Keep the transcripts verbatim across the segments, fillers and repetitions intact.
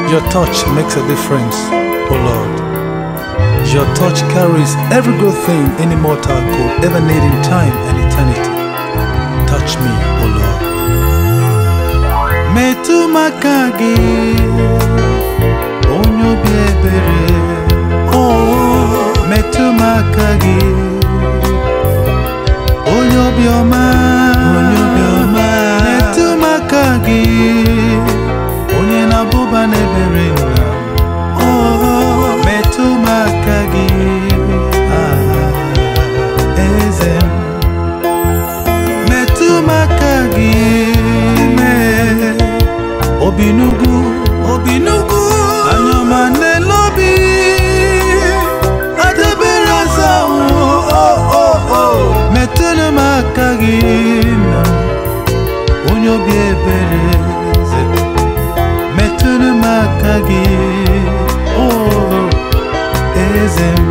Your touch makes a difference, oh Lord. Your touch carries every good thing any mortal could ever need in time and eternity. Touch me, oh Lord. Metu makagi onyo biebere. Oh, metu makagi onyo bioma. Onyo bioma. Metu makagi onye na buba nebere na. Oh, metu makagi ah, ezem. Metu makagi me obinugu obinugu anyama ne lobi adebere sa oh oh oh. Metu makagi na onyo biebere. Metunu makagi oh ezem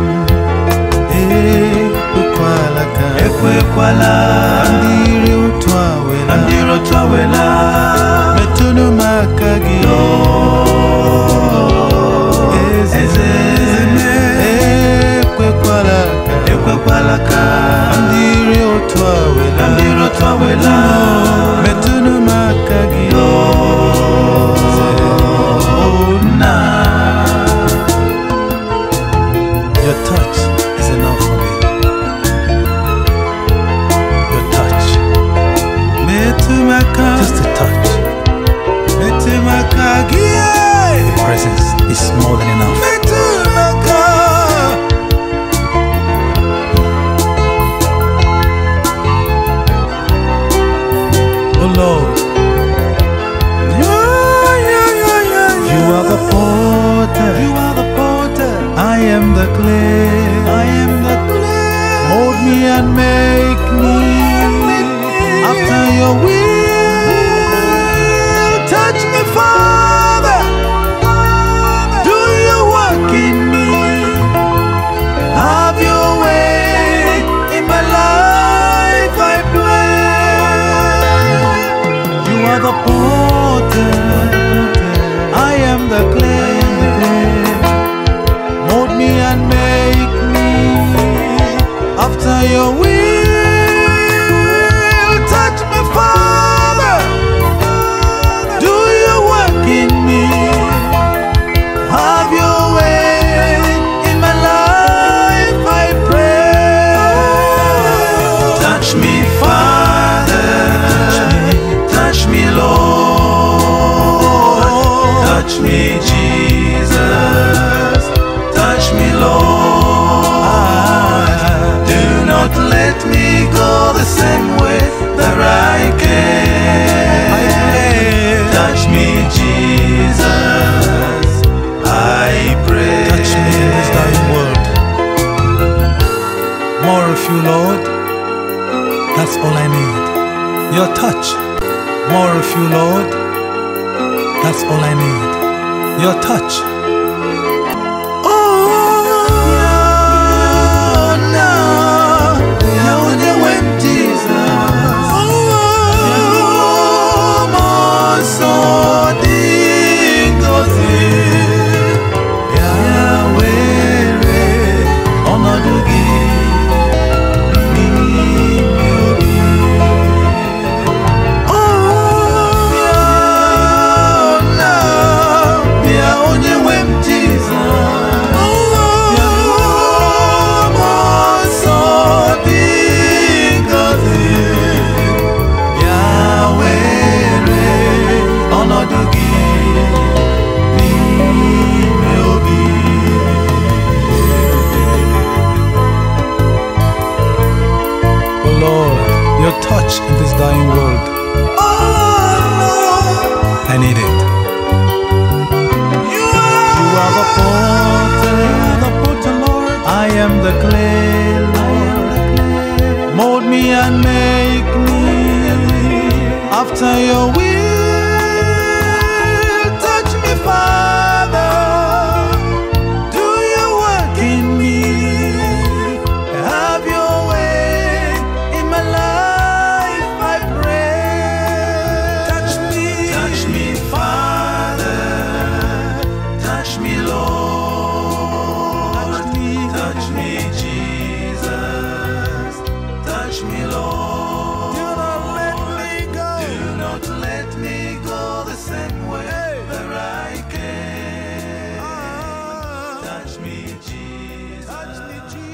ekwekwala ka ekwekwala andiri utwawela andiri utwawela metunu makagi oh ezem ekwekwala ka ekwekwala ka andiri utwawela andiri utwawela metunu makagi oh. Your touch is enough for me. Your touch, just a touch. Your presence is more than enough. Oh Lord, you are the potter. You are the potter. I am the clay. I am the clay. Mold me and make me after your will. Touch me, Father. Do your work in me. Have your way in my life, I pray. You are the potter. I am the clay. Mold me and make me after your will. Touch me, Father. Do your work in me. Have your way in my life, I pray. Touch me, Father. Touch me, Lord. Touch me, Jesus. Touch me, Lord. Do not let me go the same way that I came. Touch me, Jesus. I pray. Touch me in this dying world. More of you, Lord. That's all I need. Your touch. More of you, Lord. That's all I need. Your touch. Your touch in this dying world. Oh, Lord. I need it. You are, you are the potter, the potter, Lord. I am the clay, Lord. Mold me and make me after your will. Touch me, Father. Do your work in me. Have your way in my life, I pray. Touch me, touch me, Father. me, Jesus. Touch me, Lord. Do not let me go. Do not let me go the same way that I came. Ah, Touch me, Jesus. touch me, Jesus.